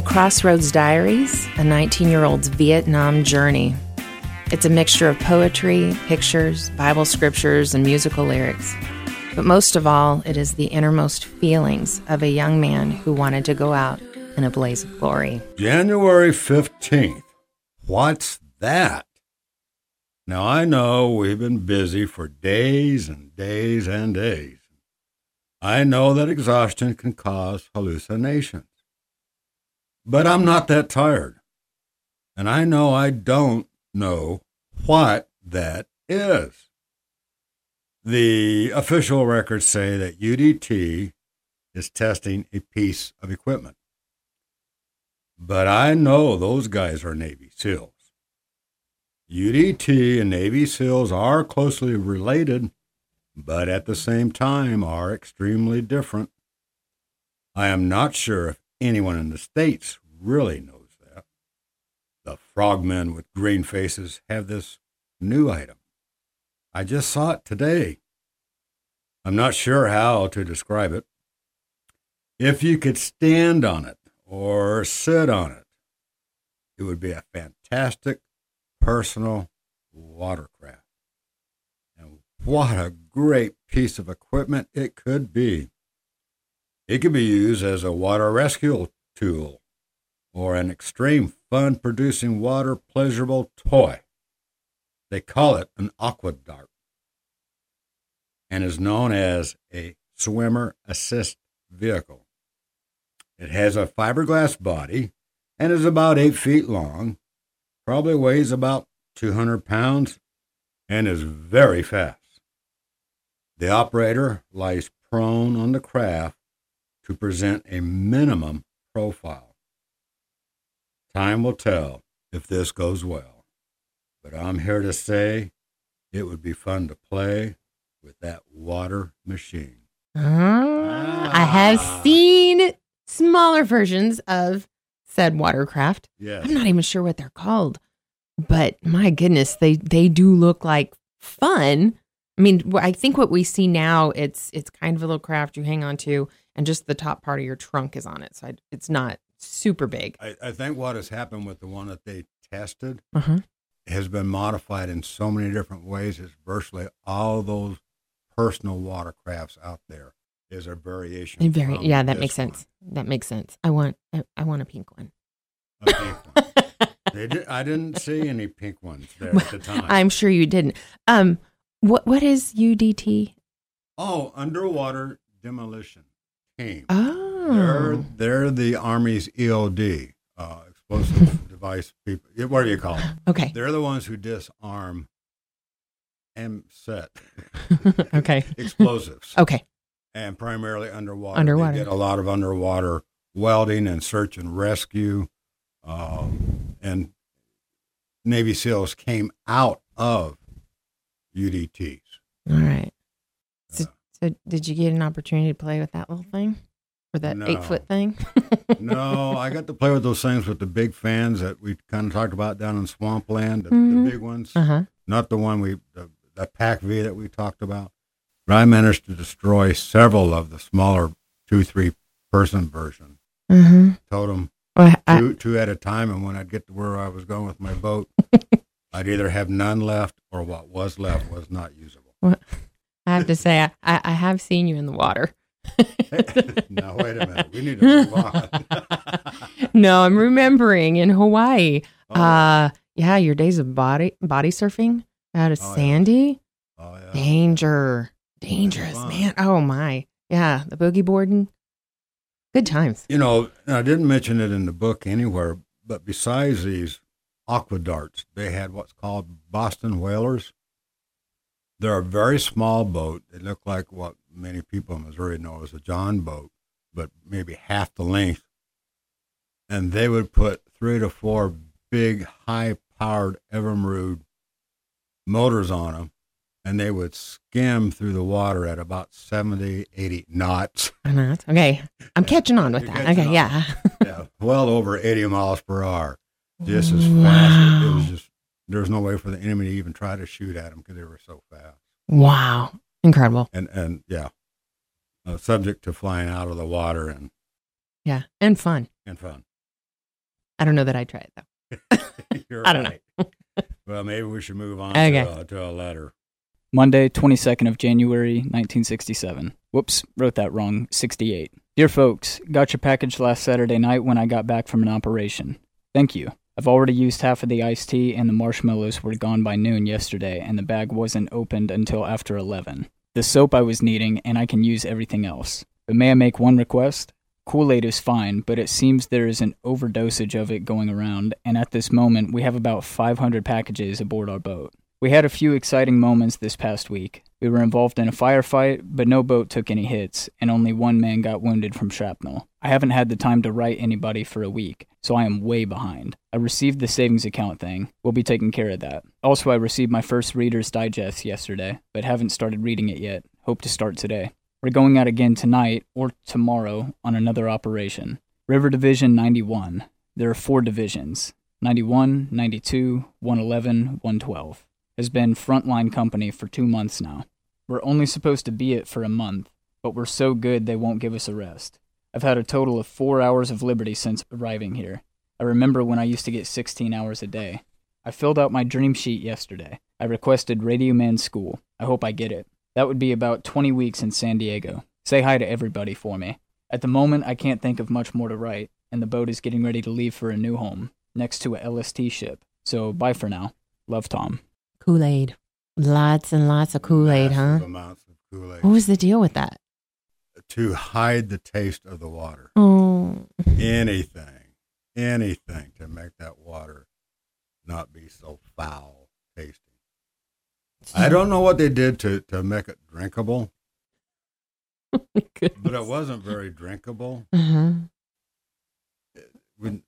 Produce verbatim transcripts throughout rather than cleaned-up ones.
Crossroads Diaries, a nineteen-year-old's Vietnam journey. It's a mixture of poetry, pictures, Bible scriptures, and musical lyrics. But most of all, it is the innermost feelings of a young man who wanted to go out in a blaze of glory. January fifteenth. What's that? Now, I know we've been busy for days and days and days. I know that exhaustion can cause hallucinations. But I'm not that tired. And I know I don't know what that is. The official records say that U D T is testing a piece of equipment. But I know those guys are Navy SEALs. U D T and Navy SEALs are closely related, but at the same time are extremely different. I am not sure if anyone in the States really knows that. The frogmen with green faces have this new item. I just saw it today. I'm not sure how to describe it. If you could stand on it or sit on it, it would be a fantastic personal watercraft. And what a great piece of equipment it could be. It could be used as a water rescue tool or an extreme fun-producing water pleasurable toy. They call it an aquadart and is known as a swimmer assist vehicle. It has a fiberglass body and is about eight feet long, probably weighs about two hundred pounds, and is very fast. The operator lies prone on the craft to present a minimum profile. Time will tell if this goes well, but I'm here to say it would be fun to play with that water machine. Uh, ah. I have seen smaller versions of said watercraft. Yes. I'm not even sure what they're called, but my goodness, they, they do look like fun. I mean, I think what we see now, it's it's kind of a little craft you hang on to, and just the top part of your trunk is on it. So I, it's not super big. I, I think what has happened with the one that they tested uh-huh. has been modified in so many different ways. It's virtually all those personal watercrafts out there is a variation. And very, yeah, that makes one. sense. That makes sense. I want I, I want a pink one. A pink one. They did, I didn't see any pink ones there at the time. I'm sure you didn't. Um, what what is U D T? Oh, underwater demolition team. Oh, they're they're the Army's E O D, uh, explosive device people. What do you call them? Okay, they're the ones who disarm and set. okay, explosives. Okay, and primarily underwater. Underwater. They did a lot of underwater welding and search and rescue. Um, and Navy SEALs came out of U D Ts. All right. So, Uh, so did you get an opportunity to play with that little thing? Or that No. eight foot thing? No, I got to play with those things with the big fans that we kind of talked about down in Swampland, the, Mhm. the big ones. Uh-huh. Not the one we, the, the P A C V that we talked about. But I managed to destroy several of the smaller two, three person version. Mm-hmm. Totem. Well, I, Two, two at a time, and when I'd get to where I was going with my boat, I'd either have none left or what was left was not usable. well, I have to say, I, I, I have seen you in the water. Now, wait a minute. We need to move on. No, I'm remembering in Hawaii. Oh. Uh, yeah, your days of body body surfing out of Oh, yeah. Sandy. Oh, yeah. Danger. Dangerous, fun. man. Oh, my. Yeah, the boogie boarding. Good times. You know, I didn't mention it in the book anywhere, but besides these aquadarts, they had what's called Boston whalers. They're a very small boat. They look like what many people in Missouri know as a John boat, but maybe half the length. And they would put three to four big, high-powered Evinrude motors on them, and they would skim through the water at about seventy, eighty knots. Okay, I'm catching on with You're that. catching Okay, on. yeah. Yeah, well over eighty miles per hour. Just as Wow. fast. It was just, there was no way for the enemy to even try to shoot at them because they were so fast. Wow, incredible. And, and yeah, uh, subject to flying out of the water and, Yeah, and fun. and fun. I don't know that I'd try it, though. You're I don't right. know. Well, maybe we should move on Okay. to, uh, to a letter. Monday, twenty-second of January, nineteen sixty-seven. Whoops, wrote that wrong. sixty-eight. Dear folks, got your package last Saturday night when I got back from an operation. Thank you. I've already used half of the iced tea and the marshmallows were gone by noon yesterday and the bag wasn't opened until after eleven. The soap I was needing and I can use everything else. But may I make one request? Kool-Aid is fine, but it seems there is an overdosage of it going around, and at this moment we have about five hundred packages aboard our boat. We had a few exciting moments this past week. We were involved in a firefight, but no boat took any hits, and only one man got wounded from shrapnel. I haven't had the time to write anybody for a week, so I am way behind. I received the savings account thing. We'll be taking care of that. Also, I received my first Reader's Digest yesterday, but haven't started reading it yet. Hope to start today. We're going out again tonight or tomorrow on another operation. River Division ninety-one. There are four divisions. ninety-one, ninety-two, one eleven, one twelve. Has been frontline company for two months now. We're only supposed to be it for a month, but we're so good they won't give us a rest. I've had a total of four hours of liberty since arriving here. I remember when I used to get sixteen hours a day. I filled out my dream sheet yesterday. I requested Radio Man School. I hope I get it. That would be about twenty weeks in San Diego. Say hi to everybody for me. At the moment, I can't think of much more to write, and the boat is getting ready to leave for a new home, next to a L S T ship. So bye for now. Love, Tom. Kool-Aid. Lots and lots of Kool-Aid, Massive huh? amounts of Kool-Aid. What was the deal with that? To hide the taste of the water. Oh. Anything, anything to make that water not be so foul tasting. I don't know what they did to, to make it drinkable, Oh, my goodness. but it wasn't very drinkable. Uh-huh. It, when-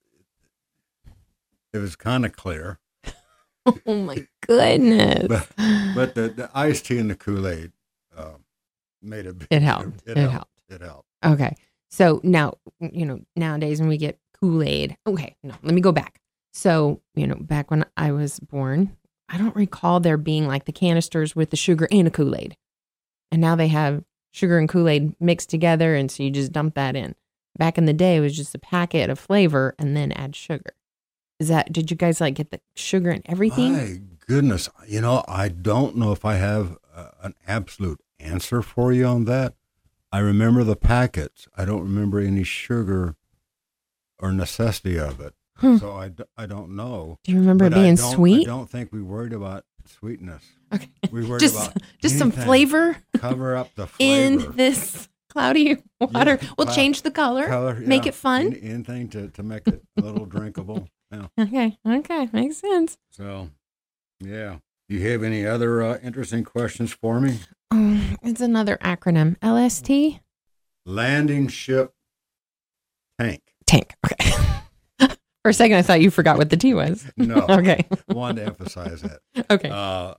it was kind of clear, Oh, my goodness. but but the, the iced tea and the Kool-Aid uh, made a big, It helped. It, It helped. helped. It helped. Okay. So now, you know, nowadays when we get Kool-Aid, okay, no, let me go back. So, you know, back when I was born, I don't recall there being like the canisters with the sugar and a Kool-Aid. And now they have sugar and Kool-Aid mixed together, and so you just dump that in. Back in the day, it was just a packet of flavor and then add sugar. Is that, did you guys like get the sugar and everything? My goodness, you know, I don't know if I have uh, an absolute answer for you on that. I remember the packets. I don't remember any sugar or necessity of it. Hmm. So I, d- I don't know. Do you remember it But I being don't- sweet? I don't think we worried about sweetness. Okay. We worried Just, about just some anything. flavor Cover up the flavor. in this cloudy water. Yeah, we'll cloud- change the color, Color, make yeah. it fun. Any- anything to, to make it a little drinkable. Yeah. Okay, okay, makes sense. So, yeah. Do you have any other uh, interesting questions for me? Oh, it's another acronym. L S T? Landing ship tank. Tank. Okay. For a second, I thought you forgot what the T was. No. Okay. Wanted to emphasize that. Okay. Uh,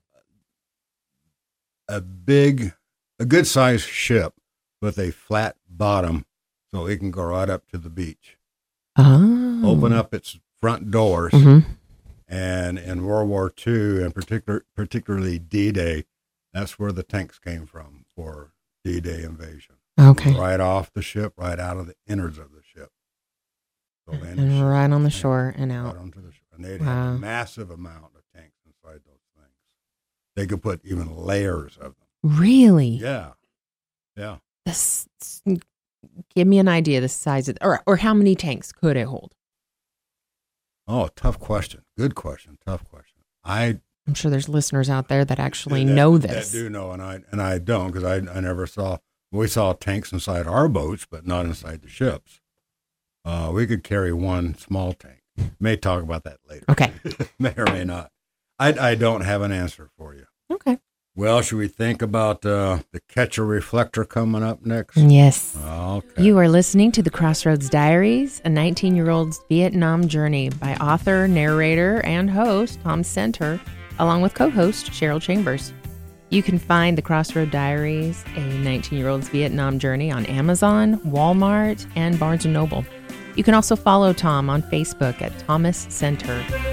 a big, a good sized ship with a flat bottom so it can go right up to the beach. Oh. Open up its front doors. Mm-hmm. And in World War Two, and particular, particularly D-Day, that's where the tanks came from for D-Day invasion. Okay. Right off the ship, right out of the innards of the ship. So landing And ship right on the tank, shore and Right out. onto the shore. And they'd Wow. have a massive amount of tanks inside those things. They could put even layers of them. Really? Yeah. Yeah. This, give me an idea of the size of, or, or how many tanks could it hold? Oh, tough question. Good question. Tough question. I I'm sure there's listeners out there that actually that, know this. That do know, and I and I don't because I I never saw. We saw tanks inside our boats, but not inside the ships. Uh, we could carry one small tank. May talk about that later. Okay. May or may not. I I don't have an answer for you. Okay. Well, should we think about uh, the Catcher Reflector coming up next? Yes. Okay. You are listening to The Crossroads Diaries, a nineteen-year-old's Vietnam journey by author, narrator, and host Tom Center, along with co-host Cheryl Chambers. You can find The Crossroad Diaries, a nineteen-year-old's Vietnam journey on Amazon, Walmart, and Barnes and Noble. You can also follow Tom on Facebook at Thomas Center.